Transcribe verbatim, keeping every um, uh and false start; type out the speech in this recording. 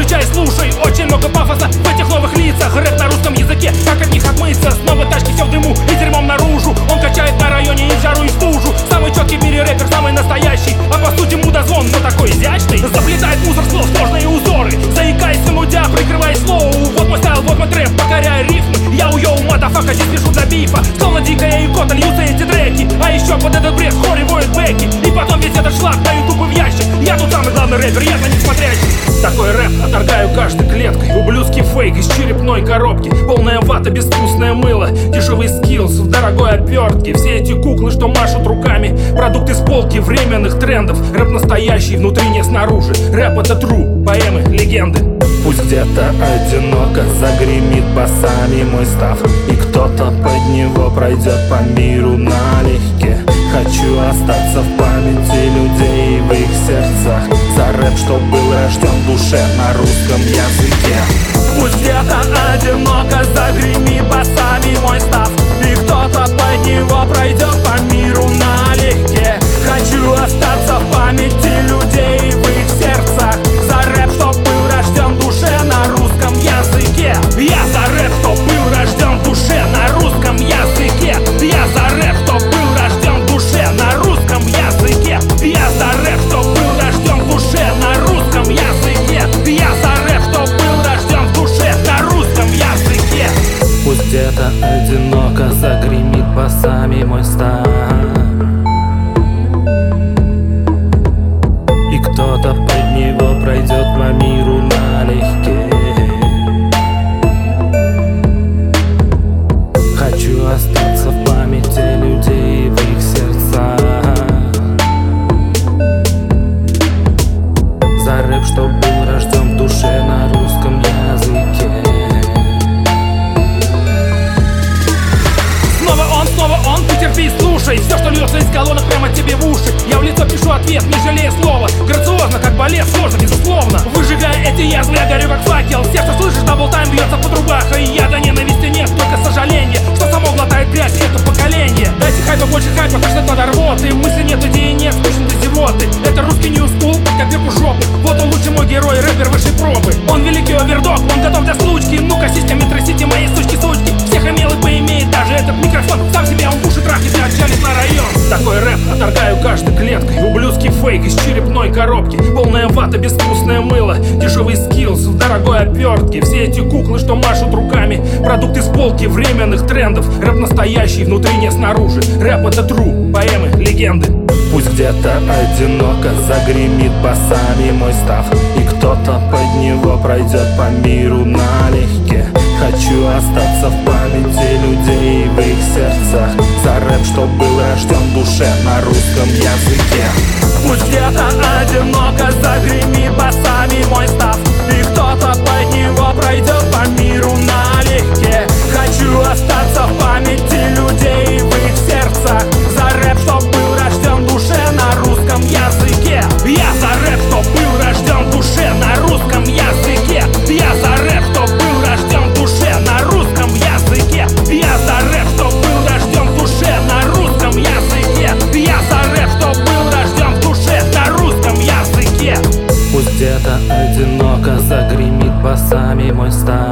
Включай, слушай, очень много пафоса в этих новых лицах. Рэп на русском языке, как от них отмыться? Снова тачки, все в дыму и дерьмом наружу. Он качает на районе и в жару, и в стужу. Самый четкий в мире рэпер, самый настоящий. А по сути мудозвон, но такой изящный. Заплетает мусор слов, сложные узоры. Заикаясь, вымудя, прикрывая слоу. Вот мой стайл, вот мой трэп, покоряя рифмы. Я у йоу, мадафака, здесь пишу для бифа. Словно дикая икота, льются эти треки. А еще под этот бред в хоре воет бэки. И потом весь этот шлак даю тупо в ящик. Я тут самый главный рэпер, я на них смотрящий. Такой рэп отторгаю каждой клеткой. Ублюдский фейк из черепной коробки. Полная вата, безвкусное мыло. Дешевый скиллс в дорогой обертке. Все эти куклы, что машут руками. Продукты с полки временных трендов. Рэп настоящий, внутри, не снаружи. Рэп это true, поэмы, легенды. Пусть где-то одиноко загремит басами мой став, и кто-то под него пройдет по миру налегке. Хочу остаться в памяти людей и в их сердцах. За рэп, что был рожден в душе на русском языке. Пусть где-то одиноко загремит басами мой став, и кто-то под него пройдет по миру налегке. Хочу остаться в памяти людей и в их сердцах. За рэп, что был рожден в душе на русском языке. Я за рэп, что был рожден в душе на русском языке. Я за рэп, что был рожден в душе на русском языке. Я за рэп, что был рожден в душе на русском языке. Я за рэп, что был рожден в душе на русском языке. Пусть где-то одиноко загремит басами мой став, и кто-то под него пройдет по миру налегке. Хочу остаться в памяти людей и в их сердцах. За рэп, что был рожден в душе на русском языке. Снова он, снова он, ты терпи, слушай. Все, что льется из колонок, прямо тебе в уши. Я в лицо пишу ответ, не жалея слова. Грациозно, как балет, сложно, безусловно. Выжигая эти язвы, я горю как факел. Все, что слышишь, даблтайм бьется под рубахой. И я до ненависти нет, только сожаление, что само глотает грязь это поколение. Дайте хайпа, больше хайпа, точно надо рвоты. Мысли нет, идеи нет, скучно до зевоты. Это русский ньюскул, как вверху жопы. Вот он лучший мой герой, рэпер высшей пробы. Он великий овердог, он готов для случки. Ну-ка, сиськами трясите мои сучки-сучки. Всех имел и поимеет даже этот микрофон. Сам себя он в уши трахнет и отчалит на район. Такой рэп отторгаю каждой клеткой. Ублюдский фейк из черепной коробки. Полная вата, безвкусное мыло. Дешевый скиллс в дорогой обертке. Все эти куклы, что машут руками. Продукты с полки временных трендов. Рэп настоящий, внутри, не снаружи. Рэп это true, поэмы, легенды. Пусть где-то одиноко загремит басами мой став, и кто-то под него пройдет по миру налегке. Хочу остаться в памяти людей и в их сердцах. За рэп, что был рожден в душе на русском языке. Пусть где-то одиноко загремит басами мой став, и кто-то под него пройдет по миру налегке. Хочу остаться в памяти людей и в их сердцах. За рэп, что был рожден в душе на русском языке. Я за рэп, что был рожден в душе на русском языке. Я за рэп, что был рожден в душе на русском языке. Я за рэп, что был рожден в душе на русском языке. Я за рэп, что был рожден в душе на русском языке. Пусть где-то одиноко загремит басами мой став,